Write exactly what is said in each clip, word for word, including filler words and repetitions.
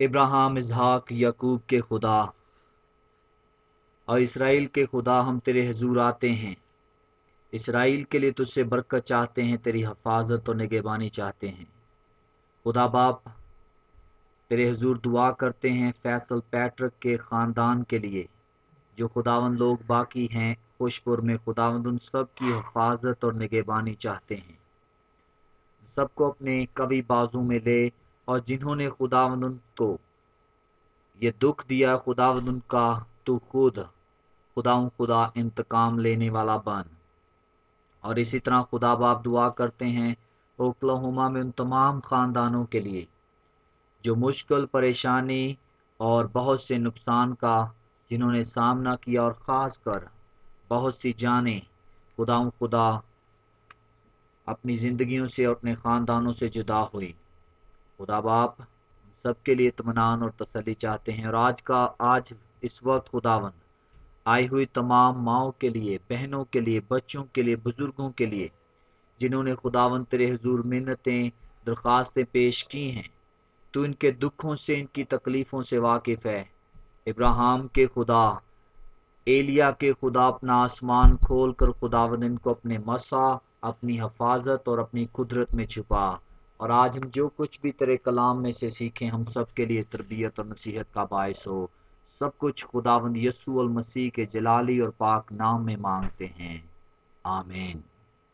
इब्राहिम, इसहाक, याकूब के खुदा और इसराइल के खुदा, हम तेरे हुजूर आते हैं। इसराइल के लिए तुझसे बरकत चाहते हैं, तेरी हिफाजत और निगहबानी चाहते हैं। खुदा बाप, तेरे हुजूर दुआ करते हैं फैसल पैट्रिक के ख़ानदान के लिए, जो खुदावंद लोग बाकी हैं खुशपुर में। खुदावंद उन सब की हिफाजत और निगहबानी चाहते हैं। सबको अपने कवी बाजू में ले, और जिन्होंने खुदावंद उनको ये दुख दिया, खुदावंद उनका तू खुद खुदाऊं खुदा इंतकाम लेने वाला बन। और इसी तरह खुदा बाप दुआ करते हैं ओक्लाहोमा में उन तमाम ख़ानदानों के लिए जो मुश्किल, परेशानी और बहुत से नुकसान का जिन्होंने सामना किया, और ख़ास कर बहुत सी जानें खुदाऊं खुदा अपनी ज़िंदगियों से और अपने ख़ानदानों से जुदा हुई। खुदा बाप सबके लिए इत्मीनान और तसल्ली चाहते हैं। और आज का आज इस वक्त खुदावंद आई हुई तमाम माँओं के लिए, बहनों के लिए, बच्चों के लिए, बुजुर्गों के लिए, जिन्होंने खुदावंद तेरे हुजूर मिन्नतें, दरख्वास्तें पेश की हैं, तू इनके दुखों से, इनकी तकलीफ़ों से वाकिफ़ है। इब्राहिम के खुदा, एलिया के खुदा, अपना आसमान खोल कर खुदावंद इनको अपने मसा, अपनी हिफाजत और अपनी कुदरत में छुपा। और आज हम जो कुछ भी तेरे कलाम में से सीखें, हम सब के लिए तरबियत और नसीहत का बायस हो। सब कुछ खुदावंद यस्सू अल मसीह के जलाली और पाक नाम में मांगते हैं, आमीन।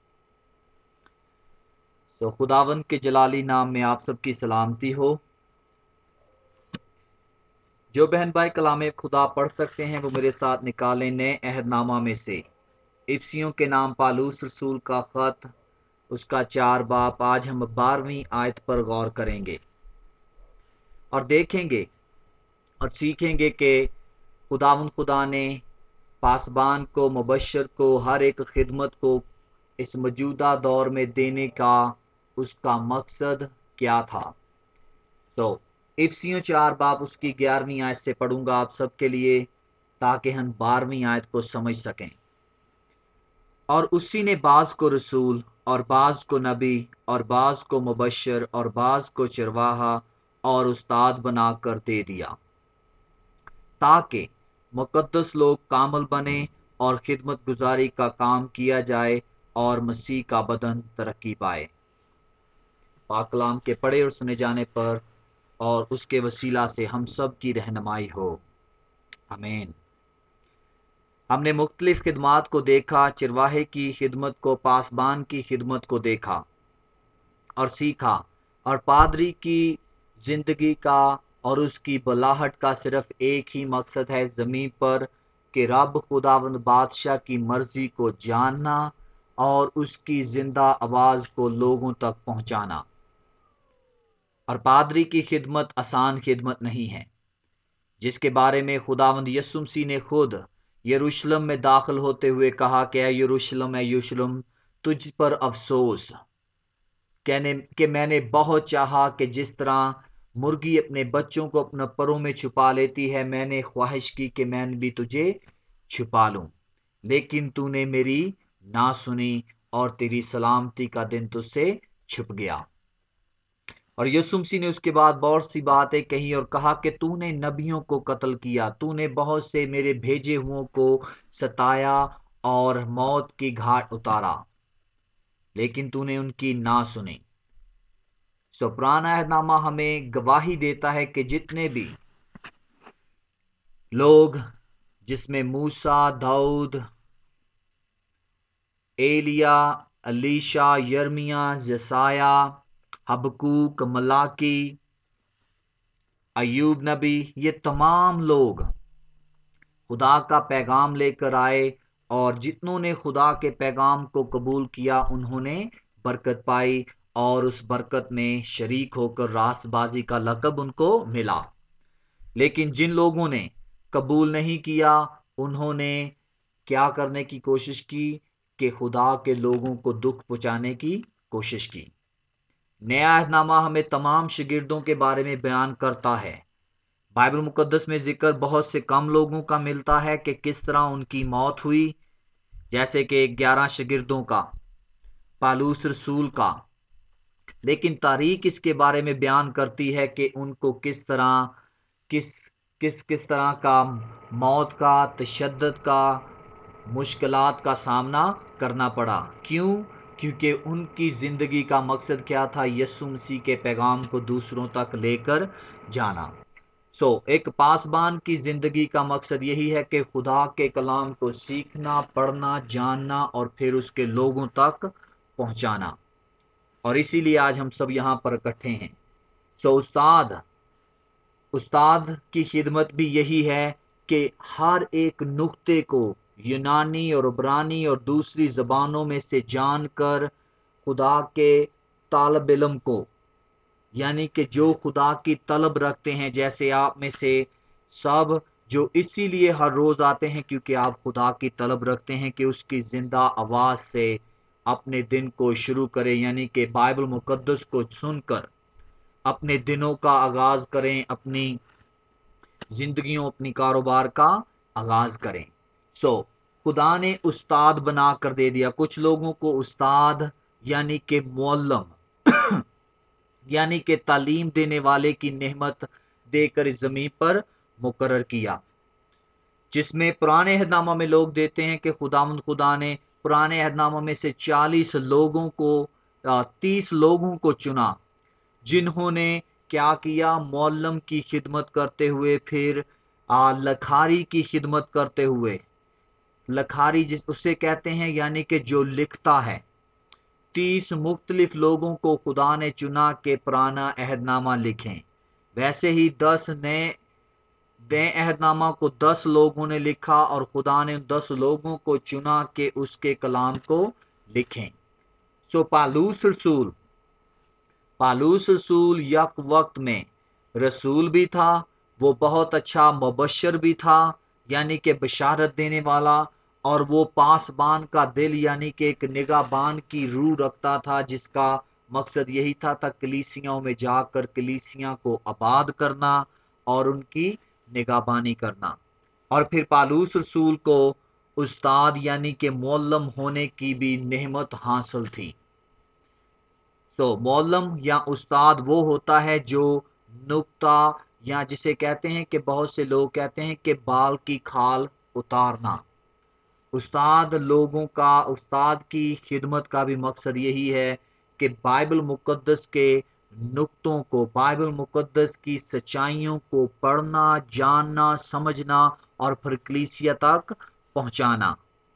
तो खुदावंद के जलाली नाम में आप सबकी सलामती हो। जो बहन भाई कलाम खुदा पढ़ सकते हैं वो मेरे साथ निकालें नए अहदनामा में से इफ्सियों के नाम पालूस रसूल का ख़त, उसका चार बाप। आज हम बारहवीं आयत पर गौर करेंगे और देखेंगे और सीखेंगे कि खुदावंद खुदा ने पासबान को, मुबशर को, हर एक खिदमत को इस मौजूदा दौर में देने का उसका मकसद क्या था। तो इफ्सियों चार बाप उसकी ग्यारहवीं आयत से पढ़ूंगा आप सबके लिए, ताकि हम बारहवीं आयत को समझ सकें। और उसी ने बाज को रसूल, और बाज को नबी, और बाज को मुबशर, और बाज को चरवाहा और उस्ताद बनाकर दे दिया, ताकि मुकद्दस लोग कामल बने और खिदमत गुजारी का काम किया जाए और मसीह का बदन तरक्की पाए। पाक कलाम के पढ़े और सुने जाने पर और उसके वसीला से हम सब की रहनुमाई हो, आमीन। हमने मुख्तलिफ खिदमात को देखा, चिरवाहे की खिदमत को, पासबान की खिदमत को देखा और सीखा। और पादरी की जिंदगी का और उसकी बलाहट का सिर्फ एक ही मकसद है ज़मीन पर कि रब खुदावंद बादशाह की मर्जी को जानना और उसकी जिंदा आवाज़ को लोगों तक पहुंचाना। और पादरी की खिदमत आसान खिदमत नहीं है, जिसके बारे में खुदावंद यीशु मसीह ने खुद यरूशलेम में दाखिल होते हुए कहा कि ऐ यरूशलेम, ऐ यरूशलेम, तुझ पर अफसोस, कहने कि मैंने बहुत चाहा कि जिस तरह मुर्गी अपने बच्चों को अपने परों में छुपा लेती है, मैंने ख्वाहिश की कि मैं भी तुझे छुपा लूं, लेकिन तूने मेरी ना सुनी और तेरी सलामती का दिन तुझसे छुप गया। और यीशु मसीह ने उसके बाद बहुत सी बातें कही और कहा कि तूने नबियों को कत्ल किया, तूने बहुत से मेरे भेजे हुओं को सताया और मौत की घाट उतारा, लेकिन तूने उनकी ना सुनी। सो पुराना अहदनामा हमें गवाही देता है कि जितने भी लोग, जिसमें मूसा, दाऊद, एलिया, अलीशा, यर्मिया, जसाया, हबकूक, मलाकी, अयूब नबी, ये तमाम लोग खुदा का पैगाम लेकर आए, और जितनों ने खुदा के पैगाम को कबूल किया उन्होंने बरकत पाई, और उस बरकत में शरीक होकर रासबाजी का लक़ब उनको मिला। लेकिन जिन लोगों ने कबूल नहीं किया, उन्होंने क्या करने की कोशिश की कि खुदा के लोगों को दुख पहुंचाने की कोशिश की। नया अहदनामा हमें तमाम शागिर्दों के बारे में बयान करता है। बाइबल मुकद्दस में जिक्र बहुत से कम लोगों का मिलता है कि किस तरह उनकी मौत हुई, जैसे कि ग्यारह शागिर्दों का, पालूस रसूल का, लेकिन तारीख इसके बारे में बयान करती है कि उनको किस तरह किस किस किस तरह का मौत का, तशद्दुद का, मुश्किलात का सामना करना पड़ा। क्यों? क्योंकि उनकी ज़िंदगी का मकसद क्या था? यीशु मसीह के पैगाम को दूसरों तक लेकर जाना। सो so, एक पासबान की ज़िंदगी का मकसद यही है कि खुदा के कलाम को सीखना, पढ़ना, जानना और फिर उसके लोगों तक पहुंचाना। और इसीलिए आज हम सब यहाँ पर इकट्ठे हैं। सो so, उस्ताद उस्ताद की खिदमत भी यही है कि हर एक नुक्ते को यूनानी और इब्रानी और दूसरी ज़बानों में से जानकर खुदा के तालिब इल्म को, यानी कि जो खुदा की तलब रखते हैं, जैसे आप में से सब जो इसीलिए हर रोज़ आते हैं क्योंकि आप खुदा की तलब रखते हैं कि उसकी ज़िंदा आवाज़ से अपने दिन को शुरू करें, यानी कि बाइबल मुकद्दस को सुनकर अपने दिनों का आगाज़ करें, अपनी जिंदगियों, अपनी कारोबार का आगाज़ करें। सो so, खुदा ने उस्ताद बना कर दे दिया। कुछ लोगों को उस्ताद यानी कि मुअल्लम यानी कि तालीम देने वाले की नेमत देकर इस ज़मीन पर मुकर्रर किया, जिसमें पुराने अहदनामा में लोग देते हैं कि खुदावंद खुदा ने पुराने अहदनामा में से चालीस लोगों को, तीस लोगों को चुना, जिन्होंने क्या किया? मुअल्लम की खिदमत करते हुए, फिर आ, लखारी की खिदमत करते हुए। लखारी जिस उसे कहते हैं, यानी कि जो लिखता है। तीस मुख्तलिफ लोगों को खुदा ने चुना के पुराना अहदनामा लिखें। वैसे ही दस नए नए अहदनामा को दस लोगों ने लिखा और खुदा ने उन दस लोगों को चुना के उसके कलाम को लिखें। सो पालूस रसूल पालूस रसूल यक वक्त में रसूल भी था, वो बहुत अच्छा मुबशर भी था, यानी कि बशारत देने वाला, और वो पासबान का दिल यानी कि एक निगाहबान की रूह रखता था, जिसका मकसद यही था था कलीसियाओं में जाकर कलीसिया को आबाद करना और उनकी निगाहबानी करना। और फिर पालूस रसूल को उस्ताद यानी कि मुअल्लम होने की भी नेमत हासिल थी। तो मौलम या उस्ताद वो होता है जो नुक्ता, या जिसे कहते हैं कि बहुत से लोग कहते हैं कि बाल की खाल उतारना। उस्ताद लोगों का उस्ताद की खिदमत का भी मकसद यही है कि बाइबल मुकद्दस के नुक्तों को, बाइबल मुकद्दस की सच्चाइयों को पढ़ना, जानना, समझना और फिर कलीसिया तक पहुंचाना।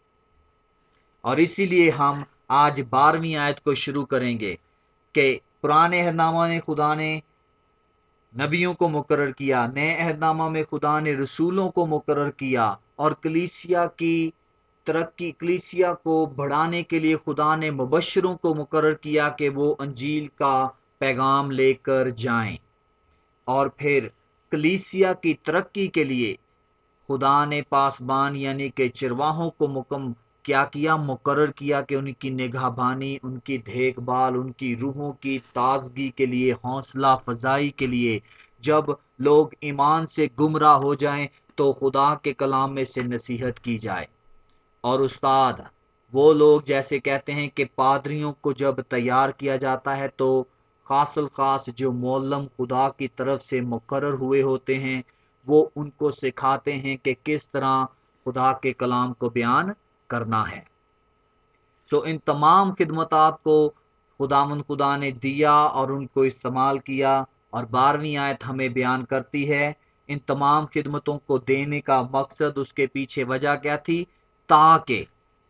और इसीलिए हम आज बारहवीं आयत को शुरू करेंगे कि पुराने अहदनामा में खुदा ने नबियों को मुकर्रर किया, नए अहदनामा में खुदा ने रसूलों को मुकर्रर किया, और कलीसिया की तरक्की, कलीसिया को बढ़ाने के लिए खुदा ने मुबशरों को मुकर्रर किया कि वो अंजील का पैगाम लेकर जाएं। और फिर कलीसिया की तरक्की के लिए खुदा ने पासबान यानी कि चरवाहों को मुकम क्या किया? मुकर्रर किया कि उनकी निगाहबानी, उनकी देखभाल, उनकी रूहों की ताजगी के लिए, हौसला फजाई के लिए, जब लोग ईमान से गुमराह हो जाएं तो खुदा के कलाम में से नसीहत की जाए। और उस्ताद वो लोग, जैसे कहते हैं कि पादरियों को जब तैयार किया जाता है तो खासल खास जो मौलम खुदा की तरफ से मुकर्रर हुए होते हैं, वो उनको सिखाते हैं कि किस तरह खुदा के कलाम को बयान करना है। सो इन तमाम खिदमतात को खुदावंद खुदा ने दिया और उनको इस्तेमाल किया। और बारहवीं आयत हमें बयान करती है इन तमाम खिदमतों को देने का मकसद, उसके पीछे वजह क्या थी? ताकि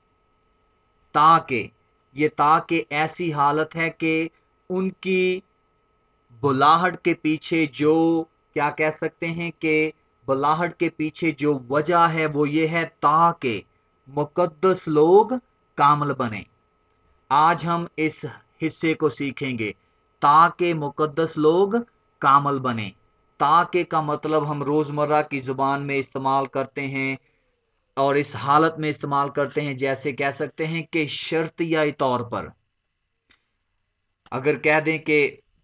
ताकि ये ताकि ऐसी हालत है कि उनकी बुलाहट के पीछे जो, क्या कह सकते हैं कि बुलाहट के पीछे जो वजह है वो ये है ताकि मुकद्दस लोग कामल बने। आज हम इस हिस्से को सीखेंगे, ताकि मुकद्दस लोग कामल बने। ताकि का मतलब हम रोजमर्रा की जुबान में इस्तेमाल करते हैं और इस हालत में इस्तेमाल करते हैं, जैसे कह सकते हैं कि शर्तियाई तौर पर अगर कह दें कि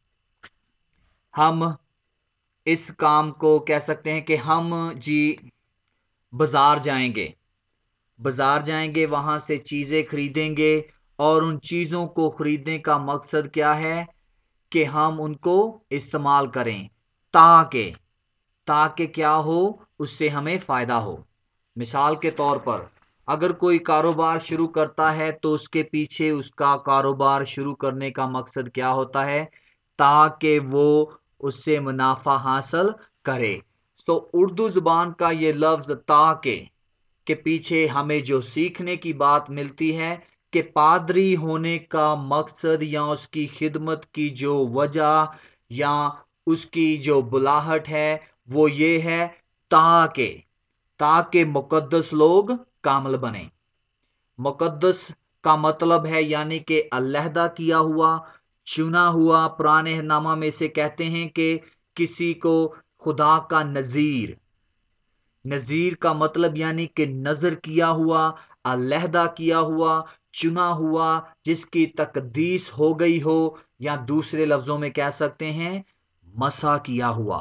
हम इस काम को कह सकते हैं कि हम जी बाजार जाएंगे बाजार जाएंगे वहां से चीजें खरीदेंगे, और उन चीजों को खरीदने का मकसद क्या है? कि हम उनको इस्तेमाल करें, ताकि ताकि क्या हो, उससे हमें फ़ायदा हो। मिसाल के तौर पर अगर कोई कारोबार शुरू करता है तो उसके पीछे उसका कारोबार शुरू करने का मकसद क्या होता है? ताकि वो उससे मुनाफा हासिल करे। तो उर्दू ज़ुबान का ये लफ्ज़ ताकि के पीछे हमें जो सीखने की बात मिलती है कि पादरी होने का मकसद या उसकी खिदमत की जो वजह या उसकी जो बुलाहट है वो ये है ताकि ताकि मुकद्दस लोग कामिल बने। मुकद्दस का मतलब है यानी कि अलहदा किया हुआ, चुना हुआ। पुराने नामा में से कहते हैं कि किसी को खुदा का नज़ीर, नज़ीर का मतलब यानी कि नज़र किया हुआ, अलहदा किया हुआ, चुना हुआ, जिसकी तकदीस हो गई हो, या दूसरे लफ्ज़ों में कह सकते हैं मसा किया हुआ।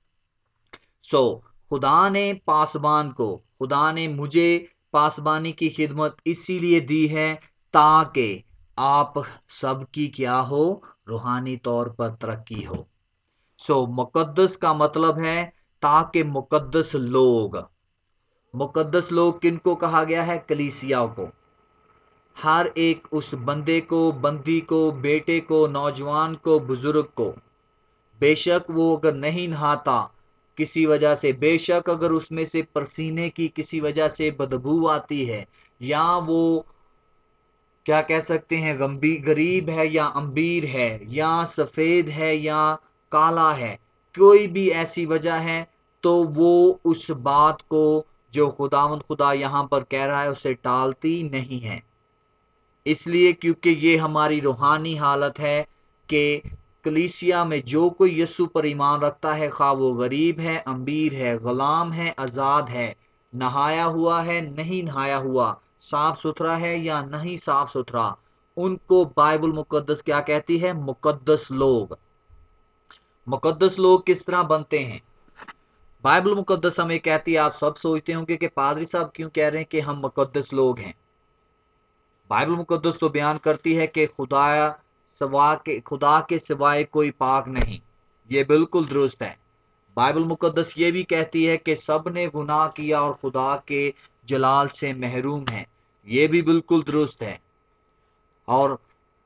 सो खुदा ने पासबान को, खुदा ने मुझे पासबानी की खिदमत इसीलिए दी है ताकि आप सबकी क्या हो, रूहानी तौर पर तरक्की हो। सो मुकद्दस का मतलब है ताकि मुकद्दस लोग, मुकद्दस लोग किनको कहा गया है? कलीसिया को। हर एक उस बंदे को, बंदी को, बेटे को, नौजवान को, बुजुर्ग को, बेशक वो अगर नहीं नहाता किसी वजह से, बेशक अगर उसमें से पसीने की किसी वजह से बदबू आती है, या वो क्या कह सकते हैं गंभी गरीब है या अम्बीर है या सफ़ेद है या काला है, कोई भी ऐसी वजह है, तो वो उस बात को जो खुदावंद खुदा यहाँ पर कह रहा है उसे टालती नहीं है। इसलिए क्योंकि ये हमारी रूहानी हालत है कि कलीसिया में जो कोई यस्सु पर ईमान रखता है, खा वो गरीब है, अमीर है, गुलाम है, आज़ाद है, नहाया हुआ है, नहीं नहाया हुआ, साफ सुथरा है या नहीं साफ सुथरा, उनको बाइबल मुकद्दस क्या कहती है? मुकद्दस लोग। मुकद्दस लोग किस तरह बनते हैं? बाइबल मुकद्दस हमें कहती है, आप सब सोचते होंगे कि पादरी साहब क्यों कह रहे हैं कि हम मुकद्दस लोग हैं। बाइबल मुकद्दस तो बयान करती है कि खुदा सवा के खुदा के सिवाय कोई पाक नहीं। ये बिल्कुल दुरुस्त है। बाइबल मुकद्दस ये भी कहती है कि सब ने गुनाह किया और खुदा के जलाल से महरूम हैं। ये भी बिल्कुल दुरुस्त है। और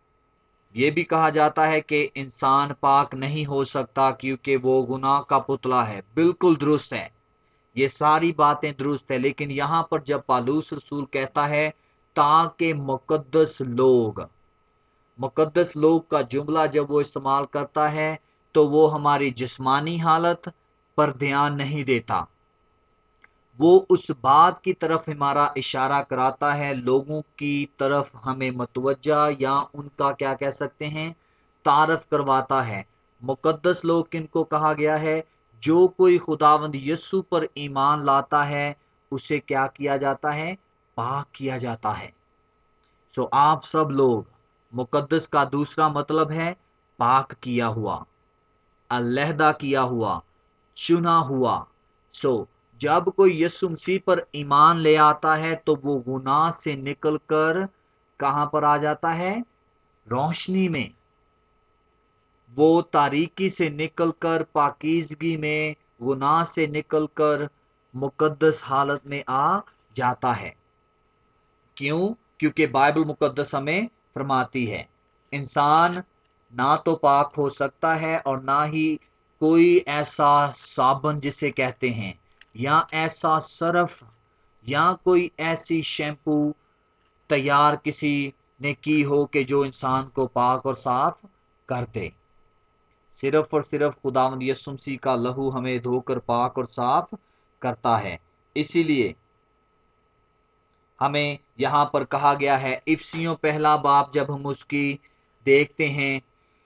ये भी कहा जाता है कि इंसान पाक नहीं हो सकता क्योंकि वो गुनाह का पुतला है। बिल्कुल दुरुस्त है। ये सारी बातें दुरुस्त है। लेकिन यहाँ पर जब पालूस रसूल कहता है ताकि मुकद्दस लोग, मुकद्दस लोग का जुमला जब वो इस्तेमाल करता है तो वो हमारी जिस्मानी हालत पर ध्यान नहीं देता, वो उस बात की तरफ हमारा इशारा कराता है, लोगों की तरफ हमें मतवज्जा या उनका क्या कह सकते हैं तारफ करवाता है। मुकद्दस लोग किनको कहा गया है? जो कोई खुदावंद यस्सु पर ईमान लाता है उसे क्या किया जाता है? पाक किया जाता है। सो आप सब लोग, मुकद्दस का दूसरा मतलब है पाक किया हुआ, अलहदा किया हुआ, चुना हुआ। सो जब कोई यीशु मसीह पर ईमान ले आता है तो वो गुनाह से निकलकर कहां पर आ जाता है? रोशनी में। वो तारीकी से निकलकर पाकीज़गी में, गुनाह से निकलकर मुकद्दस हालत में आ जाता है। क्यों? क्योंकि बाइबल मुकद्दस हमें फरमाती है इंसान ना तो पाक हो सकता है और ना ही कोई ऐसा साबुन जिसे कहते हैं, या ऐसा सरफ, या कोई ऐसी शैम्पू तैयार किसी ने की हो कि जो इंसान को पाक और साफ कर दे। सिर्फ और सिर्फ खुदावंद यीशु मसीह का लहू हमें धोकर पाक और साफ करता है। इसीलिए हमें यहाँ पर कहा गया है, इफसियों पहला बाप जब हम उसकी देखते हैं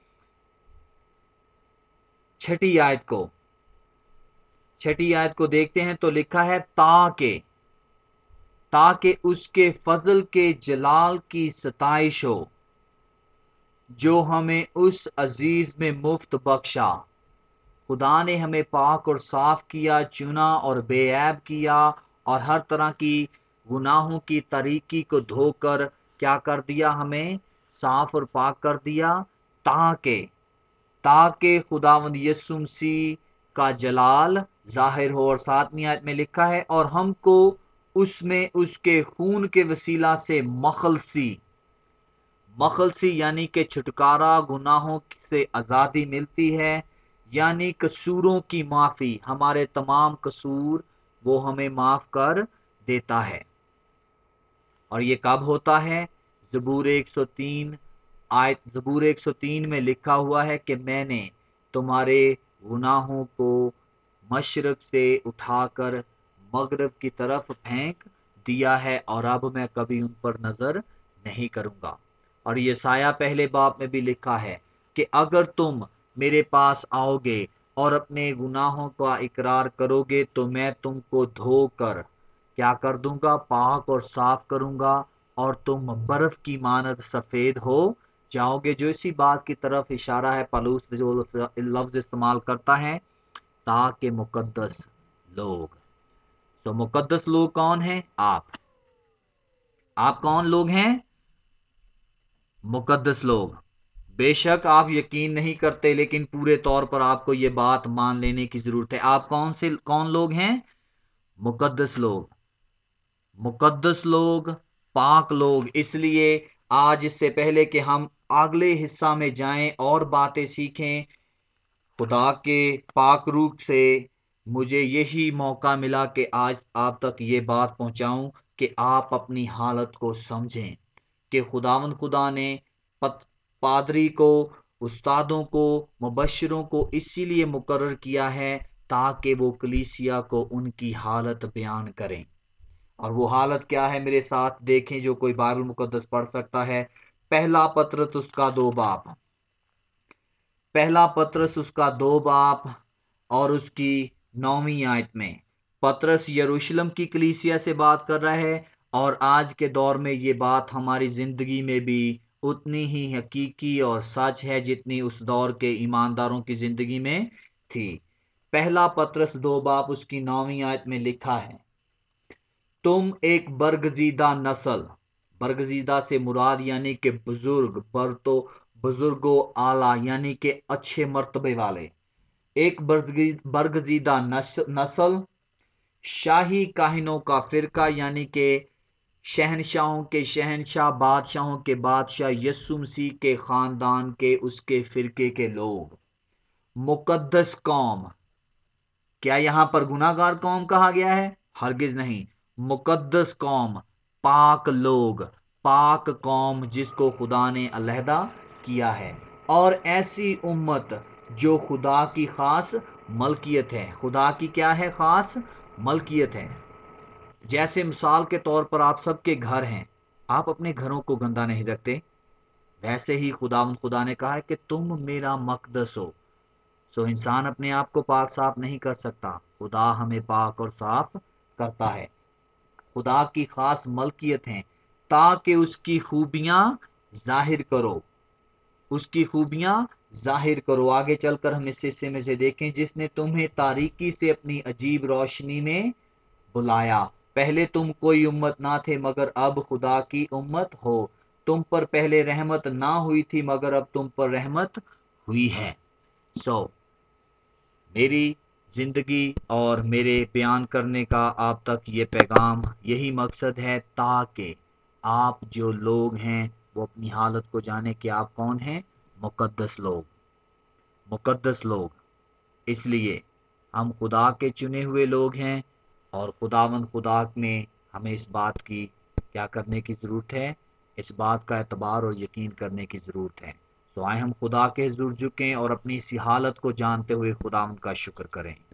छठी आयत को, छठी आयत को देखते हैं तो लिखा है ताकि ताकि उसके फजल के जलाल की सताइश हो जो हमें उस अजीज में मुफ्त बख्शा। खुदा ने हमें पाक और साफ किया, चुना और बेऐब किया, और हर तरह की गुनाहों की तरीकी को धोकर क्या कर दिया? हमें साफ और पाक कर दिया, ताकि ताकि खुदावंद यीशु मसीह का जलाल जाहिर हो। और सातवीं आयत में लिखा है, और हमको उसमें उसके खून के वसीला से मखलसी मखलसी यानी कि छुटकारा, गुनाहों से आज़ादी मिलती है, यानी कसूरों की माफ़ी। हमारे तमाम कसूर वो हमें माफ़ कर देता है। और ये कब होता है? ज़बूर एक सौ तीन आयत ज़बूर एक सौ तीन में लिखा हुआ है कि मैंने तुम्हारे गुनाहों को मशरक से उठाकर मगरब की तरफ फेंक दिया है, और अब मैं कभी उन पर नजर नहीं करूंगा। और ये साया पहले बाब में भी लिखा है कि अगर तुम मेरे पास आओगे और अपने गुनाहों का इकरार करोगे तो मैं तुमको धोकर क्या कर दूंगा? पाक और साफ करूंगा, और तुम बर्फ की मानद सफेद हो जाओगे। जो इसी बात की तरफ इशारा है पलूस जो लफ्ज इस्तेमाल करता है, ताकि मुकद्दस लोग। तो मुकद्दस लोग कौन हैं? आप आप कौन लोग हैं? मुकद्दस लोग। बेशक आप यकीन नहीं करते, लेकिन पूरे तौर पर आपको यह बात मान लेने की जरूरत है। आप कौन से कौन लोग हैं? मुकद्दस लोग। मुकद्दस लोग, पाक लोग। इसलिए आज, इससे पहले कि हम अगले हिस्सा में जाएं और बातें सीखें खुदा के पाक रूप से, मुझे यही मौका मिला कि आज आप तक ये बात पहुंचाऊं कि आप अपनी हालत को समझें कि खुदावंद खुदा ने पत, पादरी को, उस्तादों को, मुबश्शिरों को इसीलिए मुकर्रर किया है ताकि वो कलीसिया को उनकी हालत बयान करें। और वो हालत क्या है? मेरे साथ देखें, जो कोई बाइबल मुकद्दस पढ़ सकता है। पहला पत्रस उसका दो बाप पहला पत्रस उसका दो बाप और उसकी नौवीं आयत में पत्रस यरूशलेम की कलीसिया से बात कर रहा है। और आज के दौर में ये बात हमारी जिंदगी में भी उतनी ही हकीकी और सच है जितनी उस दौर के ईमानदारों की जिंदगी में थी। पहला पत्रस दो बाप उसकी नौवीं आयत में लिखा है, तुम एक बरगजीदा नस्ल, बरगजीदा से मुराद यानी कि बुजुर्ग, बर तो बुजुर्गो आला यानी कि अच्छे मर्तबे वाले, एक बरगजीदा नस्ल, शाही काहिनों का फिरका यानी कि शहनशाहों के शहनशाह, बादशाहों के बादशाह, यस्सु मसीह के खानदान के उसके फिरके के लोग, मुकद्दस कौम। क्या यहां पर गुनाहगार कौम कहा गया है? हरगिज नहीं। मुकद्दस कौम, पाक लोग, पाक कौम जिसको खुदा ने अलहदा किया है, और ऐसी उम्मत जो खुदा की खास मलकियत है। खुदा की क्या है? खास मलकियत है। जैसे मिसाल के तौर पर आप सबके घर हैं, आप अपने घरों को गंदा नहीं रखते, वैसे ही खुदा खुदा ने कहा है कि तुम मेरा मकदस हो। सो इंसान अपने आप को पाक साफ नहीं कर सकता, खुदा हमें पाक और साफ करता है। खुदा की खास मलकियत है ताकि उसकी खूबियां जाहिर करो, उसकी खूबियां जाहिर करो। आगे चलकर हम इस हिस्से में से देखें, जिसने तुम्हें तारीकी से अपनी अजीब रोशनी में बुलाया। पहले तुम कोई उम्मत ना थे मगर अब खुदा की उम्मत हो। तुम पर पहले रहमत ना हुई थी मगर अब तुम पर रहमत हुई है। सो so, मेरी जिंदगी और मेरे बयान करने का आप तक ये पैगाम, यही मकसद है ताकि आप जो लोग हैं वो अपनी हालत को जाने कि आप कौन हैं? मुकद्दस लोग। मुकद्दस लोग। इसलिए हम खुदा के चुने हुए लोग हैं, और खुदावंद खुदा में हमें इस बात की क्या करने की ज़रूरत है? इस बात का एतबार और यकीन करने की ज़रूरत है। तो आए हम खुदा के हुज़ूर झुकें और अपनी इसी हालत को जानते हुए खुदावंद का शुक्र करें।